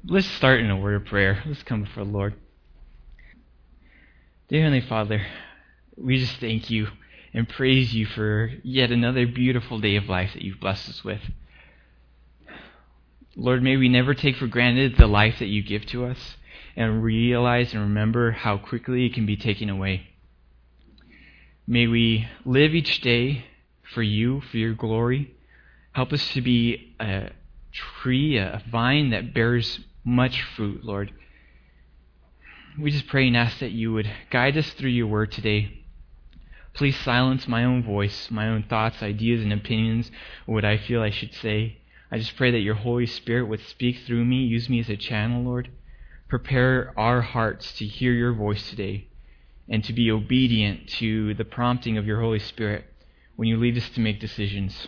Let's start in a word of prayer. Let's come before the Lord. Dear Heavenly Father, we just thank you and praise you for yet another beautiful day of life that you've blessed us with. Lord, may we never take for granted the life that you give to us and realize and remember how quickly it can be taken away. May we live each day for you, for your glory. Help us to be a tree, a vine that bears much fruit, Lord. We just pray and ask that you would guide us through your word today. Please silence my own voice, my own thoughts, ideas, and opinions, what I feel I should say. I just pray that your Holy Spirit would speak through me, use me as a channel, Lord. Prepare our hearts to hear your voice today and to be obedient to the prompting of your Holy Spirit when you lead us to make decisions.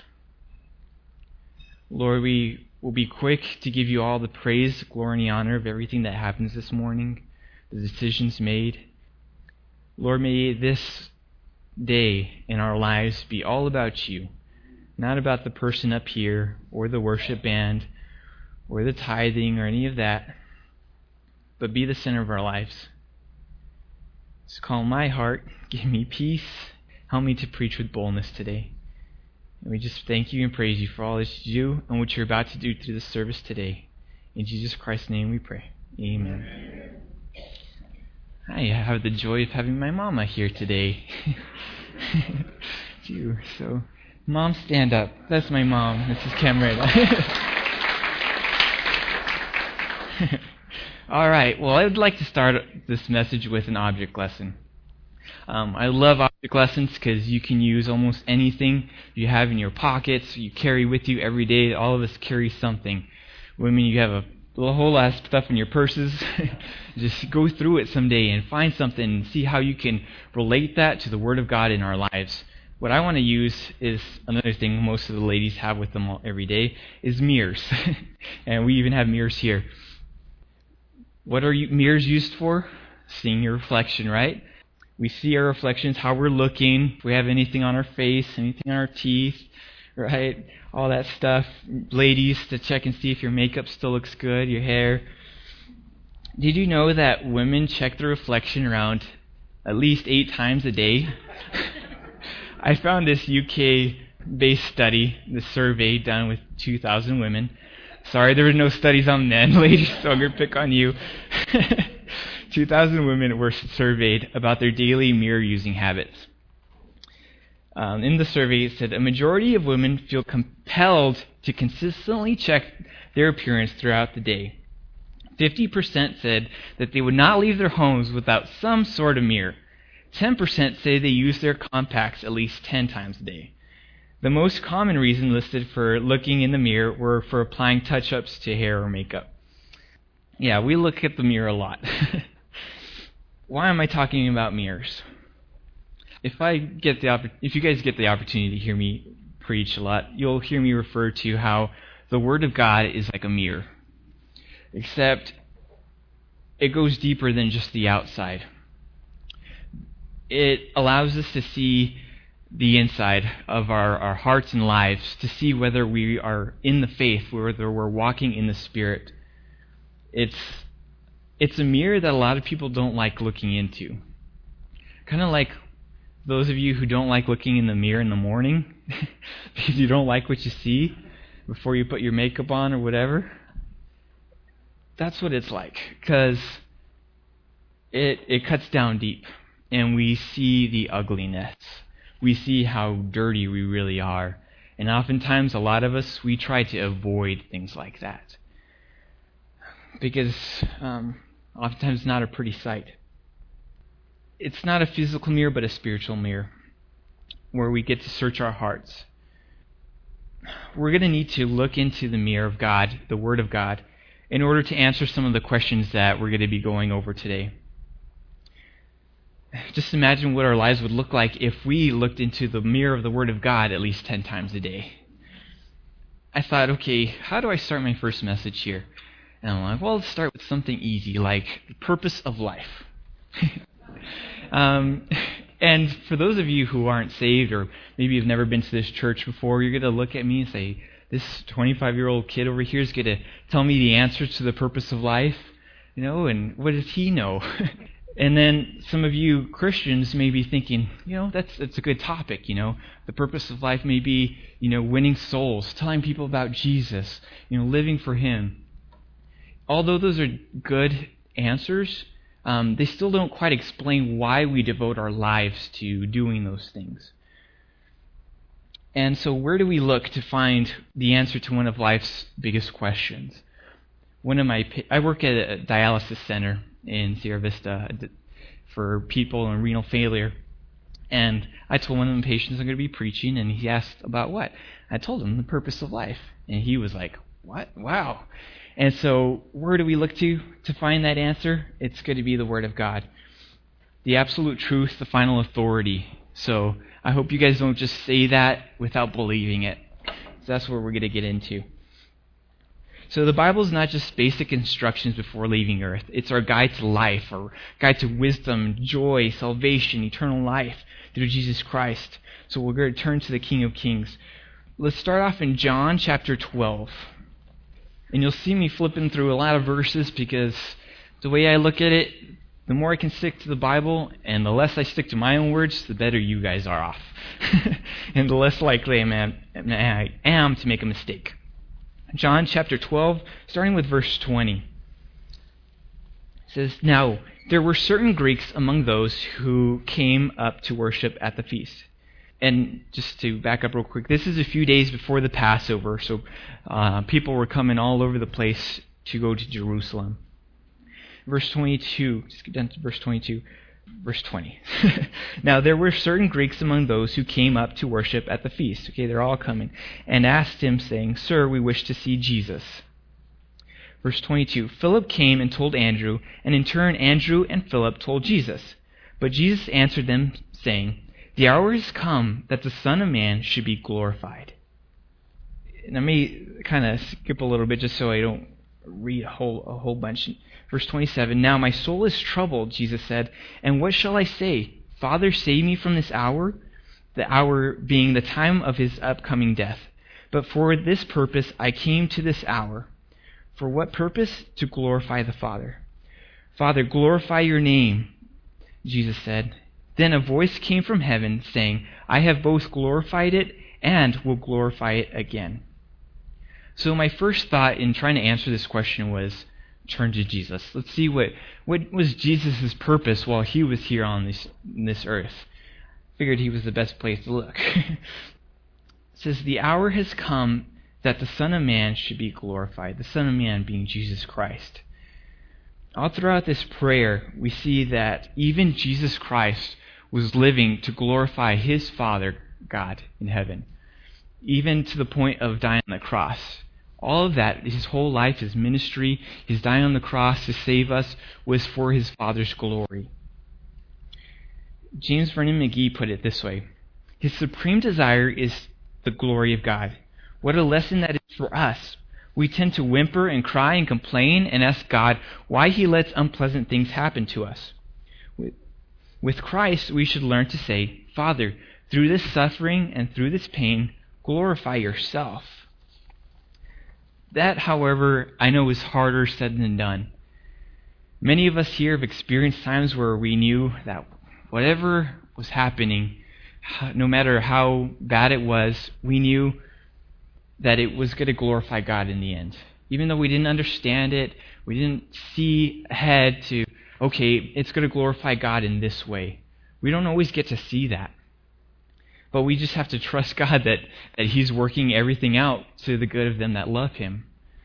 Lord, we will be quick to give you all the praise, glory, and the honor of everything that happens this morning, the decisions made. Lord, may this day in our lives be all about you, not about the person up here or the worship band or the tithing or any of that, but be the center of our lives. Just calm my heart, give me peace, help me to preach with boldness today. And we just thank you and praise you for all that you do and what you're about to do through this service today. In Jesus Christ's name we pray. Amen. I have the joy of having my mama here today. So, Mom, stand up. That's my mom, Mrs. Camerata. All right, well, I would like to start this message with an object lesson. I love object lessons because you can use almost anything you have in your pockets, you carry with you every day. All of us carry something. Women, you have a whole lot of stuff in your purses. Just go through it someday and find something and see how you can relate that to the Word of God in our lives. What I want to use is another thing most of the ladies have with them every day is mirrors. And we even have mirrors here. What are mirrors used for? Seeing your reflection, right? We see our reflections, how we're looking, if we have anything on our face, anything on our teeth, right? All that stuff. Ladies, to check and see if your makeup still looks good, your hair. Did you know that women check their reflection around at least 8 times a day? I found this UK-based study, this survey done with 2,000 women. Sorry, there were no studies on men, ladies, so I'm going to pick on you. 2,000 women were surveyed about their daily mirror-using habits. In the survey, it said a majority of women feel compelled to consistently check their appearance throughout the day. 50% said that they would not leave their homes without some sort of mirror. 10% say they use their contacts at least 10 times a day. The most common reason listed for looking in the mirror were for applying touch-ups to hair or makeup. Yeah, we look at the mirror a lot. Why am I talking about mirrors? If you guys get the opportunity to hear me preach a lot, you'll hear me refer to how the Word of God is like a mirror. Except it goes deeper than just the outside. It allows us to see the inside of our hearts and lives, to see whether we are in the faith, whether we're walking in the Spirit. It's a mirror that a lot of people don't like looking into. Kind of like those of you who don't like looking in the mirror in the morning because you don't like what you see before you put your makeup on or whatever. That's what it's like, because it cuts down deep and we see the ugliness. We see how dirty we really are. And oftentimes, a lot of us, we try to avoid things like that. Because oftentimes it's not a pretty sight. It's not a physical mirror, but a spiritual mirror, where we get to search our hearts. We're going to need to look into the mirror of God, the Word of God, in order to answer some of the questions that we're going to be going over today. Just imagine what our lives would look like if we looked into the mirror of the Word of God at least 10 times a day. I thought, okay, how do I start my first message here? And I'm like, well, let's start with something easy, like the purpose of life. And for those of you who aren't saved or maybe you've never been to this church before, you're going to look at me and say, this 25-year-old kid over here is going to tell me the answer to the purpose of life, and what does he know? And then some of you Christians may be thinking, that's a good topic, The purpose of life may be, winning souls, telling people about Jesus, living for Him. Although those are good answers, they still don't quite explain why we devote our lives to doing those things. And so where do we look to find the answer to one of life's biggest questions? I work at a dialysis center in Sierra Vista for people in renal failure. And I told one of the patients I'm going to be preaching, and he asked about what? I told him the purpose of life. And he was like, what? Wow. And so where do we look to find that answer? It's going to be the Word of God. The absolute truth, the final authority. So I hope you guys don't just say that without believing it. So that's what we're going to get into. So the Bible is not just basic instructions before leaving earth. It's our guide to life, our guide to wisdom, joy, salvation, eternal life through Jesus Christ. So we're going to turn to the King of Kings. Let's start off in John chapter 12. And you'll see me flipping through a lot of verses because the way I look at it, the more I can stick to the Bible and the less I stick to my own words, the better you guys are off. And the less likely I am to make a mistake. John chapter 12, starting with verse 20. It says, "Now there were certain Greeks among those who came up to worship at the feast." And just to back up real quick, this is a few days before the Passover, so people were coming all over the place to go to Jerusalem. Verse 22, just get down to verse 22. Verse 20. "Now there were certain Greeks among those who came up to worship at the feast." Okay, they're all coming. "And asked him, saying, 'Sir, we wish to see Jesus.'" Verse 22. "Philip came and told Andrew, and in turn Andrew and Philip told Jesus. But Jesus answered them, saying, 'The hour has come that the Son of Man should be glorified.'" Let me kind of skip a little bit just so I don't read a whole bunch. Verse 27, "Now my soul is troubled," Jesus said, "and what shall I say? Father, save me from this hour," the hour being the time of his upcoming death. "But for this purpose I came to this hour." For what purpose? To glorify the Father. "Father, glorify your name," Jesus said. Then a voice came from heaven saying, "I have both glorified it and will glorify it again." So my first thought in trying to answer this question was turn to Jesus. Let's see what was Jesus' purpose while he was here on this earth. Figured he was the best place to look. It says, "The hour has come that the Son of Man should be glorified." The Son of Man being Jesus Christ. All throughout this prayer, we see that even Jesus Christ was living to glorify his Father, God, in heaven. Even to the point of dying on the cross. All of that, his whole life, his ministry, his dying on the cross to save us, was for his Father's glory. James Vernon McGee put it this way: "His supreme desire is the glory of God." What a lesson that is for us. We tend to whimper and cry and complain and ask God why he lets unpleasant things happen to us. With Christ, we should learn to say, "Father, through this suffering and through this pain, glorify yourself." That, however, I know is harder said than done. Many of us here have experienced times where we knew that whatever was happening, no matter how bad it was, we knew that it was going to glorify God in the end. Even though we didn't understand it, we didn't see ahead to, okay, it's going to glorify God in this way. We don't always get to see that. But we just have to trust God that he's working everything out to the good of them that love him.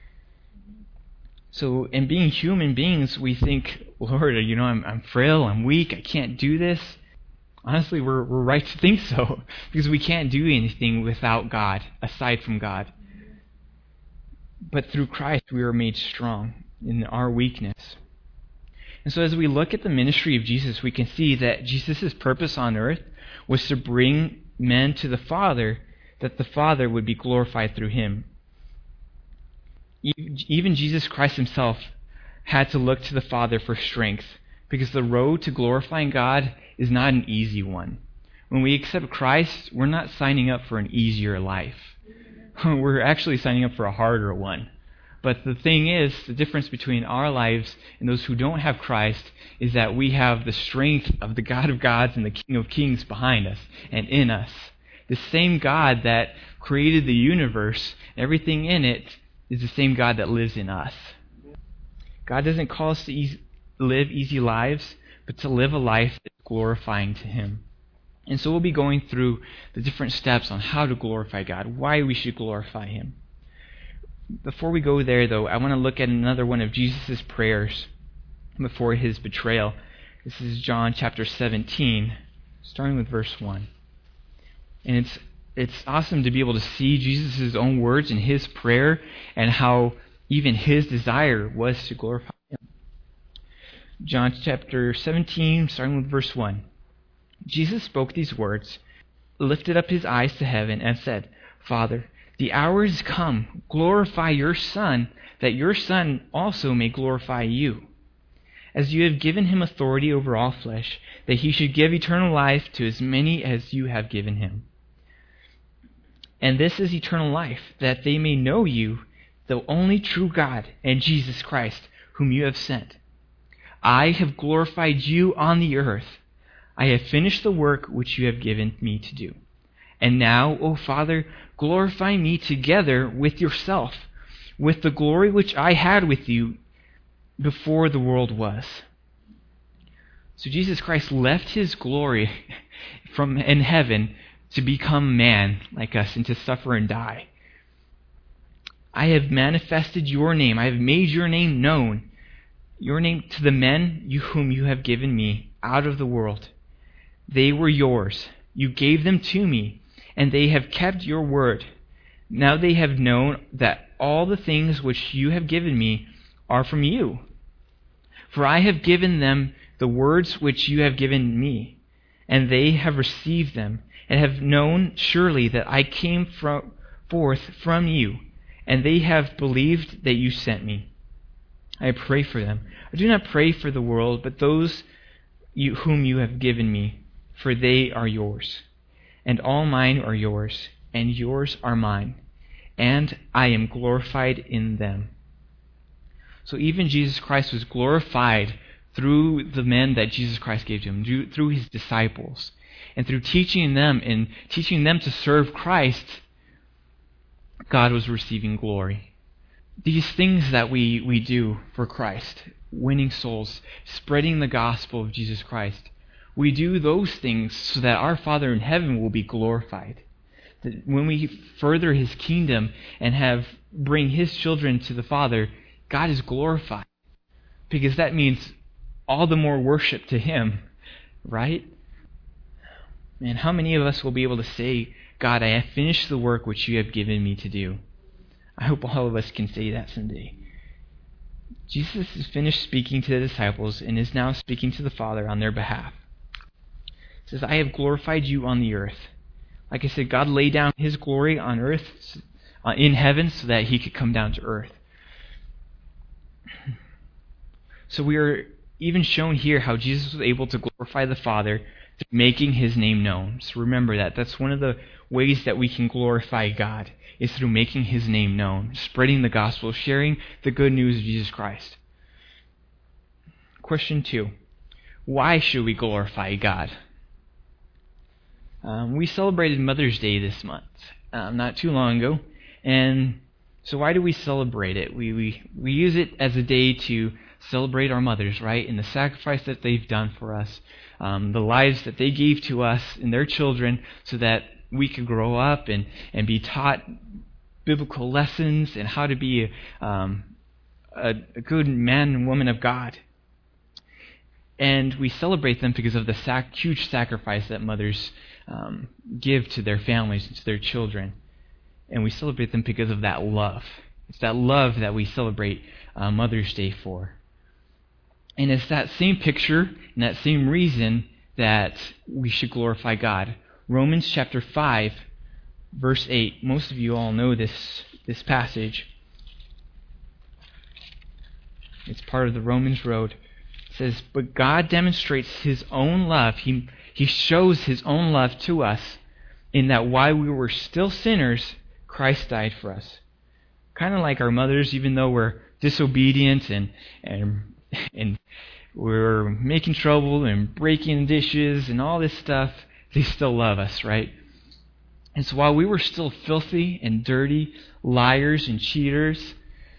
So, in being human beings, we think, Lord, I'm frail, I'm weak, I can't do this. Honestly, we're right to think so, because we can't do anything without God, aside from God. But through Christ, we are made strong in our weakness. And so as we look at the ministry of Jesus, we can see that Jesus' purpose on earth was to bring men to the Father, that the Father would be glorified through him. Even Jesus Christ himself had to look to the Father for strength, because the road to glorifying God is not an easy one. When we accept Christ, we're not signing up for an easier life. we're actually signing up for a harder one. But the thing is, the difference between our lives and those who don't have Christ is that we have the strength of the God of gods and the King of kings behind us and in us. The same God that created the universe, everything in it, is the same God that lives in us. God doesn't call us to live easy lives, but to live a life that's glorifying to Him. And so we'll be going through the different steps on how to glorify God, why we should glorify Him. Before we go there, though, I want to look at another one of Jesus' prayers before His betrayal. This is John chapter 17, starting with verse 1. And it's awesome to be able to see Jesus' own words in His prayer and how even His desire was to glorify Him. John chapter 17, starting with verse 1. Jesus spoke these words, lifted up His eyes to heaven, and said, Father, the hour is come. Glorify your Son, that your Son also may glorify you. As you have given Him authority over all flesh, that He should give eternal life to as many as you have given Him. And this is eternal life, that they may know you, the only true God, and Jesus Christ, whom you have sent. I have glorified you on the earth. I have finished the work which you have given me to do. And now, O Father, glorify me together with yourself, with the glory which I had with you before the world was. So Jesus Christ left His glory from in heaven to become man like us and to suffer and die. I have manifested your name. I have made your name known, your name to the men whom you have given me out of the world. They were yours. You gave them to me, and they have kept your word. Now they have known that all the things which you have given me are from you. For I have given them the words which you have given me, and they have received them, and have known surely that I came forth from you, and they have believed that you sent me. I pray for them. I do not pray for the world, but those whom you have given me, for they are yours. And all mine are yours, and yours are mine, and I am glorified in them. So even Jesus Christ was glorified through the men that Jesus Christ gave to Him, through His disciples. And through teaching them to serve Christ, God was receiving glory. These things that we do for Christ, winning souls, spreading the gospel of Jesus Christ, we do those things so that our Father in heaven will be glorified. That when we further His kingdom and bring His children to the Father, God is glorified. Because that means all the more worship to Him, right? And how many of us will be able to say, God, I have finished the work which you have given me to do? I hope all of us can say that someday. Jesus has finished speaking to the disciples and is now speaking to the Father on their behalf. He says, I have glorified you on the earth. Like I said, God laid down His glory on earth, in heaven, so that He could come down to earth. So we are even shown here how Jesus was able to glorify the Father through making His name known. So remember that. That's one of the ways that we can glorify God, is through making His name known, spreading the gospel, sharing the good news of Jesus Christ. Question 2. Why should we glorify God? We celebrated Mother's Day this month, not too long ago. And so why do we celebrate it? We use it as a day to celebrate our mothers, right? And the sacrifice that they've done for us, the lives that they gave to us and their children so that we could grow up and be taught biblical lessons and how to be a good man and woman of God. And we celebrate them because of the huge sacrifice that mothers give to their families and to their children. And we celebrate them because of that love. It's that love that we celebrate Mother's Day for. And it's that same picture and that same reason that we should glorify God. Romans chapter 5, verse 8. Most of you all know this passage. It's part of the Romans Road. It says, but God demonstrates His own love. He shows His own love to us in that while we were still sinners, Christ died for us. Kind of like our mothers, even though we're disobedient and we're making trouble and breaking dishes and all this stuff, they still love us, right? And so while we were still filthy and dirty, liars and cheaters,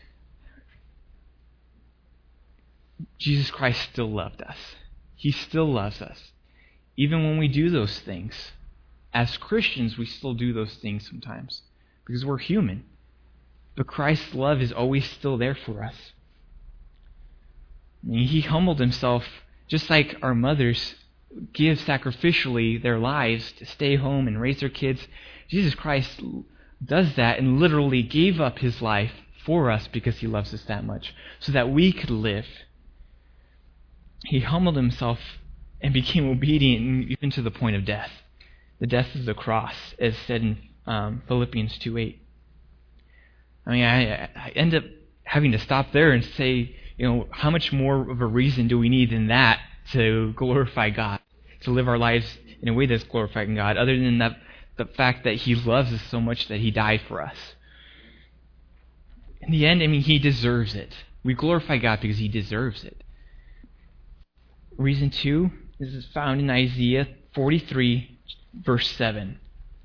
Jesus Christ still loved us. He still loves us. Even when we do those things. As Christians, we still do those things sometimes because we're human. But Christ's love is always still there for us. I mean, he humbled himself just like our mothers give sacrificially their lives to stay home and raise their kids. Jesus Christ does that and literally gave up his life for us because he loves us that much, so that we could live. He humbled himself and became obedient even to the point of death. The death of the cross, as said in Philippians 2:8. I mean, I end up having to stop there and say, how much more of a reason do we need than that to glorify God, to live our lives in a way that's glorifying God, other than the fact that he loves us so much that he died for us. In the end, I mean, he deserves it. We glorify God because he deserves it. Reason 2 is found in Isaiah 43, verse 7.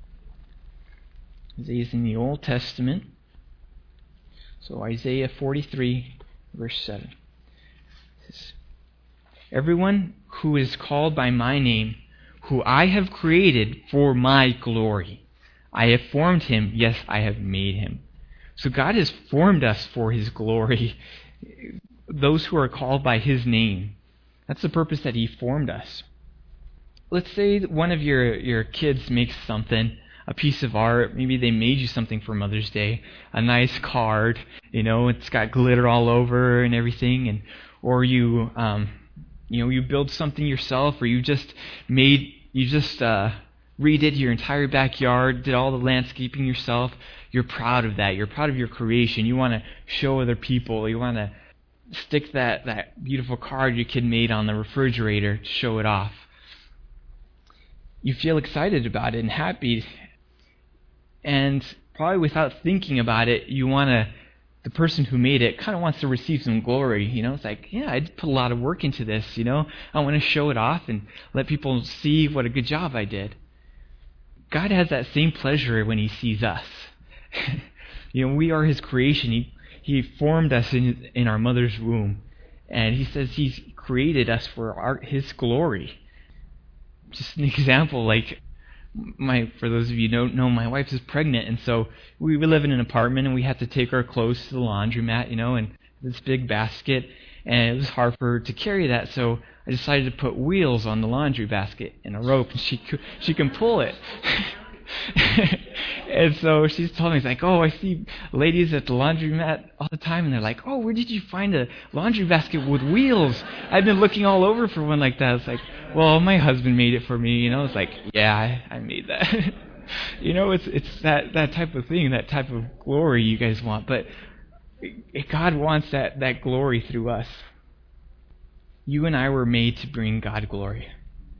Isaiah is in the Old Testament. So Isaiah 43, verse 7. It says, "Everyone who is called by my name, who I have created for my glory. I have formed him, yes, I have made him." So God has formed us for his glory. Those who are called by his name. That's the purpose that he formed us. Let's say that one of your kids makes something, a piece of art. Maybe they made you something for Mother's Day, a nice card. It's got glitter all over and everything, or you build something yourself, or you just redid your entire backyard, did all the landscaping yourself. You're proud of that. You're proud of your creation. You want to show other people. You want to stick that beautiful card your kid made on the refrigerator to show it off. You feel excited about it and happy. And probably without thinking about it, the person who made it kind of wants to receive some glory. It's like, yeah, I put a lot of work into this. I want to show it off and let people see what a good job I did. God has that same pleasure when he sees us. We are his creation. He formed us in our mother's womb. And he says he's created us for his glory. Just an example, like, for those of you who don't know, my wife is pregnant, and so we live in an apartment, and we have to take our clothes to the laundromat, and this big basket, and it was hard for her to carry that, so I decided to put wheels on the laundry basket and a rope, and she can pull it. And so she's told me, it's like, oh, I see ladies at the laundromat all the time, and they're like, oh, where did you find a laundry basket with wheels? I've been looking all over for one like that. It's like, well, my husband made it for me. It's like, yeah, I made that. It's that type of thing, that type of glory you guys want. But God wants that glory through us. You and I were made to bring God glory.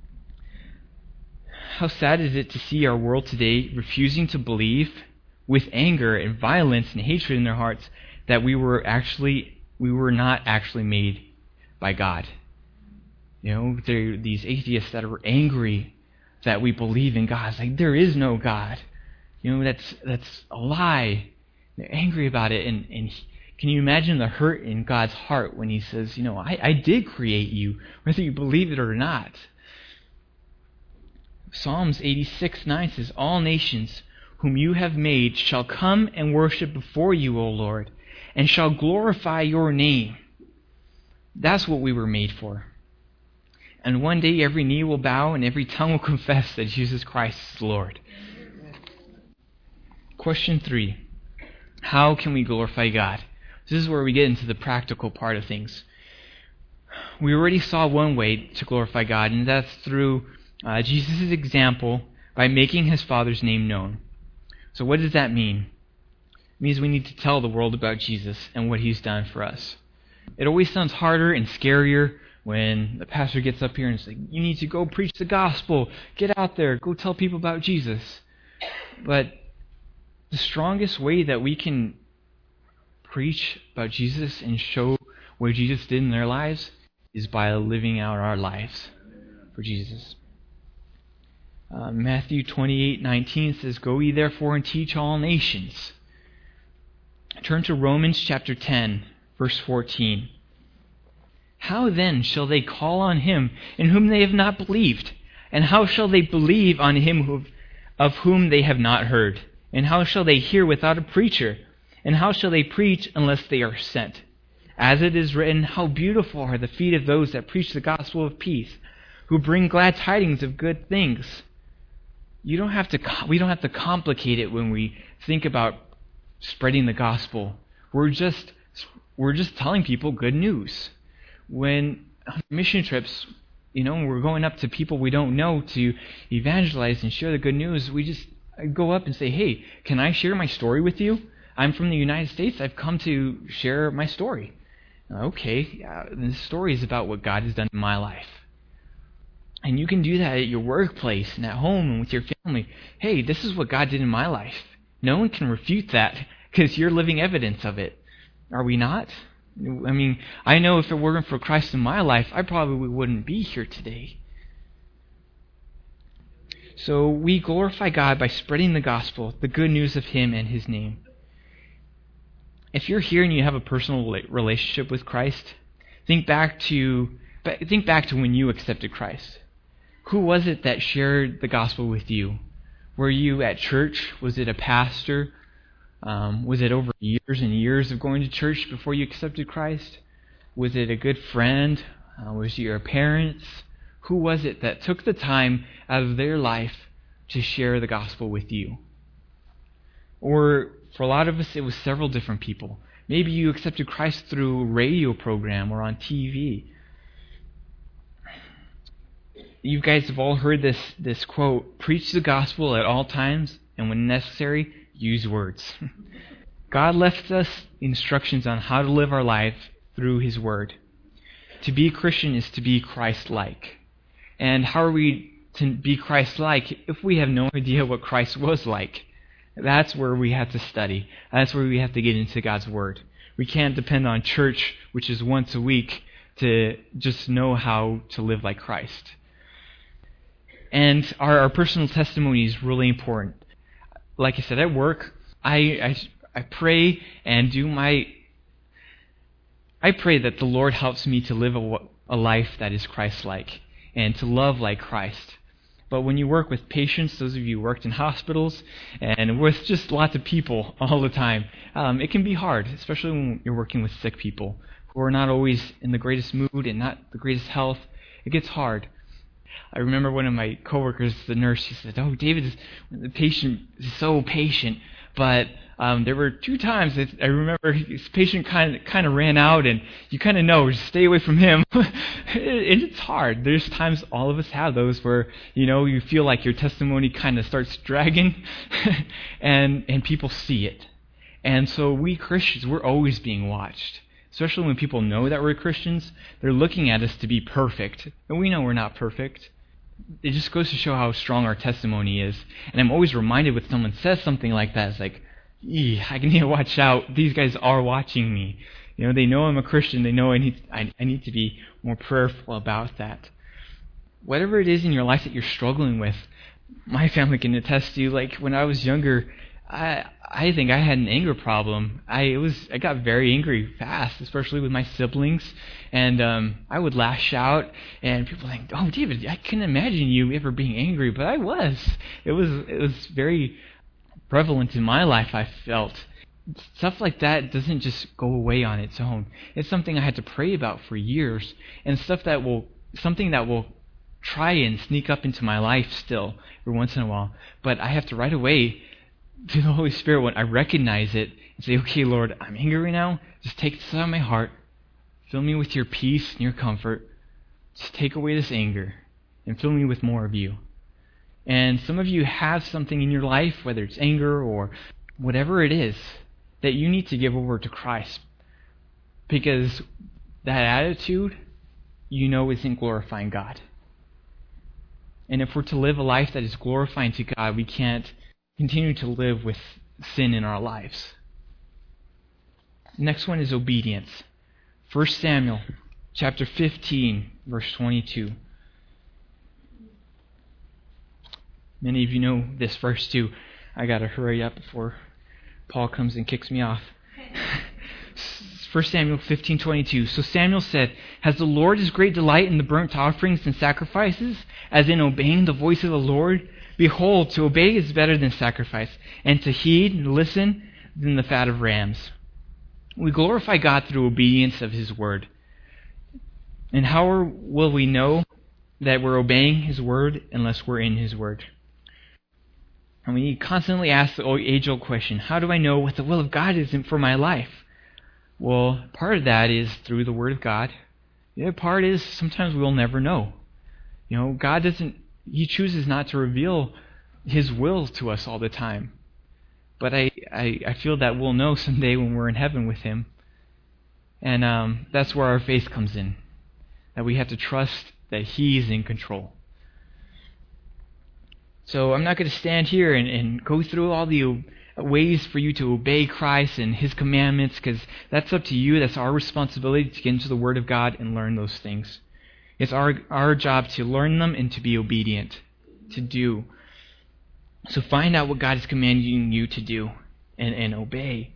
How sad is it to see our world today refusing to believe, with anger and violence and hatred in their hearts, that we were not actually made by God. There are these atheists that are angry that we believe in God. It's like, there is no God. That's a lie. They're angry about it. And can you imagine the hurt in God's heart when he says, I did create you, whether you believe it or not. Psalms 86:9 says, "All nations whom you have made shall come and worship before you, O Lord, and shall glorify your name." That's what we were made for. And one day every knee will bow and every tongue will confess that Jesus Christ is Lord. Question 3. How can we glorify God? This is where we get into the practical part of things. We already saw one way to glorify God, and that's through Jesus' example by making his Father's name known. So what does that mean? It means we need to tell the world about Jesus and what he's done for us. It always sounds harder and scarier when the pastor gets up here and says, you need to go preach the gospel. Get out there. Go tell people about Jesus. But The strongest way that we can preach about Jesus and show what Jesus did in their lives is by living out our lives for Jesus. Matthew 28:19 says, "Go ye therefore and teach all nations." Turn to Romans chapter 10, verse 14. "How then shall they call on him in whom they have not believed? And how shall they believe on him of whom they have not heard? And how shall they hear without a preacher? And how shall they preach unless they are sent? As it is written, how beautiful are the feet of those that preach the gospel of peace, who bring glad tidings of good things." We don't have to complicate it when we think about spreading the gospel. We're just telling people good news. When on mission trips, we're going up to people we don't know to evangelize and share the good news, we just go up and say, "Hey, can I share my story with you? I'm from the United States. I've come to share my story." Okay, this story is about what God has done in my life. And you can do that at your workplace and at home and with your family. Hey, this is what God did in my life. No one can refute that because you're living evidence of it. Are we not? I mean, I know if it weren't for Christ in my life, I probably wouldn't be here today. So we glorify God by spreading the gospel, the good news of Him and His name. If you're here and you have a personal relationship with Christ, think back to when you accepted Christ. Who was it that shared the gospel with you? Were you at church? Was it a pastor? Was it over years and years of going to church before you accepted Christ? Was it a good friend? Was it your parents? Who was it that took the time out of their life to share the gospel with you? Or for a lot of us, it was several different people. Maybe you accepted Christ through a radio program or on TV. You guys have all heard this quote, "Preach the gospel at all times, and when necessary, use words." God left us instructions on how to live our life through His Word. To be a Christian is to be Christ-like. And how are we to be Christ-like if we have no idea what Christ was like? That's where we have to study. That's where we have to get into God's Word. We can't depend on church, which is once a week, to just know how to live like Christ. And our personal testimony is really important. Like I said, at work, I pray and I pray that the Lord helps me to live a life that is Christ-like and to love like Christ. But when you work with patients, those of you who worked in hospitals, and with just lots of people all the time, it can be hard, especially when you're working with sick people who are not always in the greatest mood and not the greatest health. It gets hard. I remember one of my coworkers, the nurse, she said, "Oh, the patient is so patient." But there were 2 times that I remember his patient kind of ran out, and you kind of know, just stay away from him. It's hard. There's times all of us have those where, you feel like your testimony kind of starts dragging, and people see it. And so we Christians, we're always being watched. Especially when people know that we're Christians, they're looking at us to be perfect. And we know we're not perfect. It just goes to show how strong our testimony is. And I'm always reminded when someone says something like that, it's like, I need to watch out. These guys are watching me. They know I'm a Christian. They know I need to be more prayerful about that. Whatever it is in your life that you're struggling with, my family can attest to. Like when I was younger, I think I had an anger problem. I got very angry fast, especially with my siblings, and I would lash out, and people think, "Oh, David, I couldn't imagine you ever being angry," but I was. It was very prevalent in my life. I felt stuff like that doesn't just go away on its own. It's something I had to pray about for years, and something that will try and sneak up into my life still every once in a while. But I have to right away to the Holy Spirit when I recognize it and say, "Okay, Lord, I'm angry right now. Just take this out of my heart. Fill me with your peace and your comfort. Just take away this anger and fill me with more of you." And some of you have something in your life, whether it's anger or whatever it is, that you need to give over to Christ. Because that attitude, isn't glorifying God. And if we're to live a life that is glorifying to God, we can't continue to live with sin in our lives. Next one is obedience. 1 Samuel chapter 15, verse 22. Many of you know this verse too. I got to hurry up before Paul comes and kicks me off. 1 Samuel 15:22. So Samuel said, "Has the Lord his great delight in the burnt offerings and sacrifices, as in obeying the voice of the Lord? Behold, to obey is better than sacrifice, and to heed and listen than the fat of rams." We glorify God through obedience of His Word. And how will we know that we're obeying His Word unless we're in His Word? And we constantly ask the age-old question, how do I know what the will of God is for my life? Well, part of that is through the Word of God. The other part is sometimes we'll never know. God He chooses not to reveal His will to us all the time. But I feel that we'll know someday when we're in heaven with Him. And that's where our faith comes in. That we have to trust that He's in control. So I'm not going to stand here and go through all the ways for you to obey Christ and His commandments, because that's up to you. That's our responsibility to get into the Word of God and learn those things. It's our job to learn them and to be obedient, to do. So find out what God is commanding you to do and obey.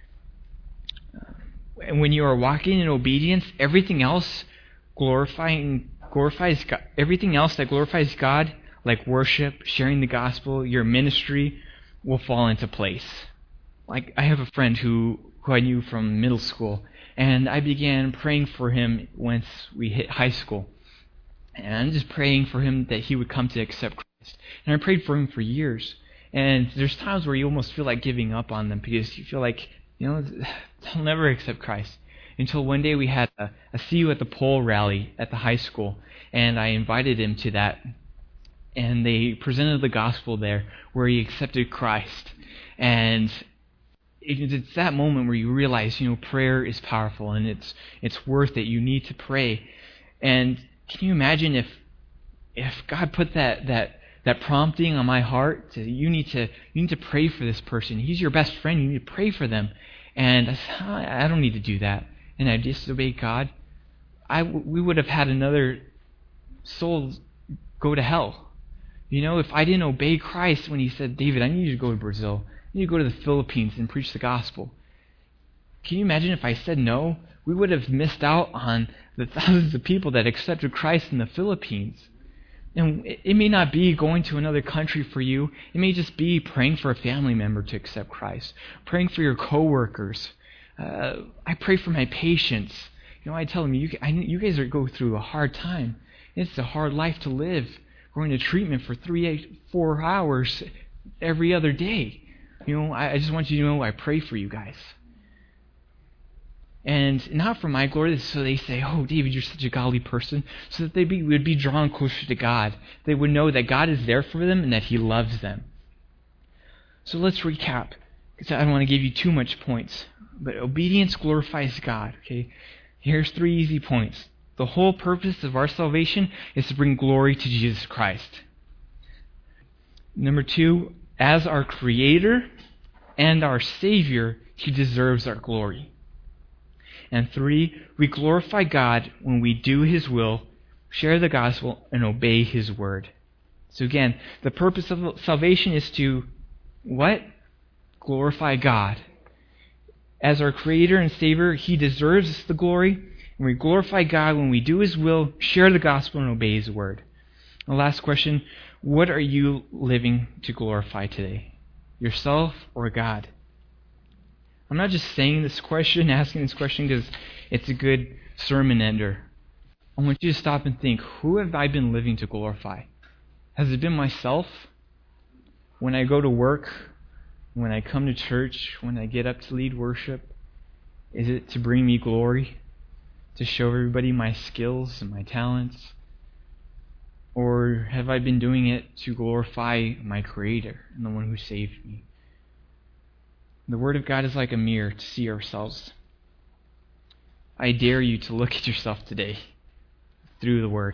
And when you are walking in obedience, everything else glorifies God. Everything else that glorifies God, like worship, sharing the gospel, your ministry, will fall into place. Like I have a friend who I knew from middle school, and I began praying for him once we hit high school. And I'm just praying for him that he would come to accept Christ. And I prayed for him for years. And there's times where you almost feel like giving up on them because you feel like, they'll never accept Christ. Until one day we had a See You at the Pole rally at the high school. And I invited him to that. And they presented the gospel there where he accepted Christ. And it's that moment where you realize, prayer is powerful and it's worth it. You need to pray. And can you imagine if God put that prompting on my heart to you need to pray for this person. He's your best friend. You need to pray for them. And I said, I don't need to do that. And I disobeyed God. We would have had another soul go to hell. If I didn't obey Christ when He said, David, I need you to go to Brazil. I need you to go to the Philippines and preach the gospel. Can you imagine if I said no? We would have missed out on the thousands of people that accepted Christ in the Philippines. And it may not be going to another country for you. It may just be praying for a family member to accept Christ. Praying for your coworkers. I pray for my patients. I tell them, you guys are going through a hard time. It's a hard life to live. Going to treatment for 4 hours every other day. I just want you to know I pray for you guys. And not for my glory, so they say, oh, David, you're such a godly person, so that they would be drawn closer to God. They would know that God is there for them and that He loves them. So let's recap, because I don't want to give you too much points. But obedience glorifies God. Okay, here's 3 easy points. The whole purpose of our salvation is to bring glory to Jesus Christ. Number 2, as our Creator and our Savior, He deserves our glory. And 3, we glorify God when we do His will, share the gospel, and obey His word. So again, the purpose of salvation is to what? Glorify God. As our Creator and Savior, He deserves the glory, and we glorify God when we do His will, share the gospel, and obey His word. The last question, what are you living to glorify today? Yourself or God? I'm not just asking this question because it's a good sermon ender. I want you to stop and think, who have I been living to glorify? Has it been myself? When I go to work, when I come to church, when I get up to lead worship, is it to bring me glory? To show everybody my skills and my talents? Or have I been doing it to glorify my Creator and the one who saved me? The Word of God is like a mirror to see ourselves. I dare you to look at yourself today through the Word.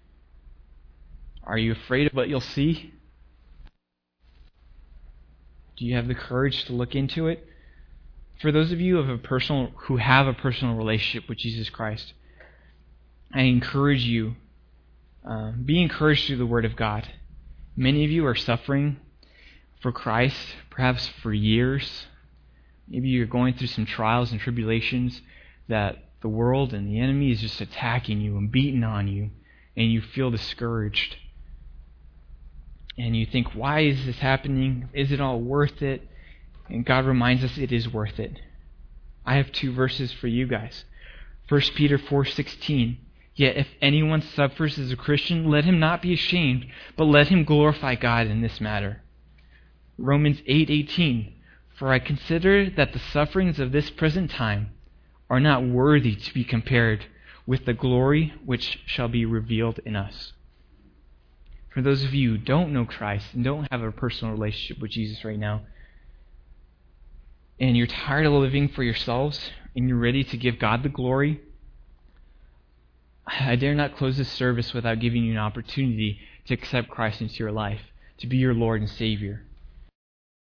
Are you afraid of what you'll see? Do you have the courage to look into it? For those of you who have a personal relationship with Jesus Christ, I encourage you, be encouraged through the Word of God. Many of you are suffering for Christ, perhaps for years. Maybe you're going through some trials and tribulations that the world and the enemy is just attacking you and beating on you, and you feel discouraged. And you think, why is this happening? Is it all worth it? And God reminds us it is worth it. I have 2 verses for you guys. 1 Peter 4:16. Yet if anyone suffers as a Christian, let him not be ashamed, but let him glorify God in this matter. Romans 8:18. For I consider that the sufferings of this present time are not worthy to be compared with the glory which shall be revealed in us. For those of you who don't know Christ and don't have a personal relationship with Jesus right now, and you're tired of living for yourselves, and you're ready to give God the glory, I dare not close this service without giving you an opportunity to accept Christ into your life, to be your Lord and Savior.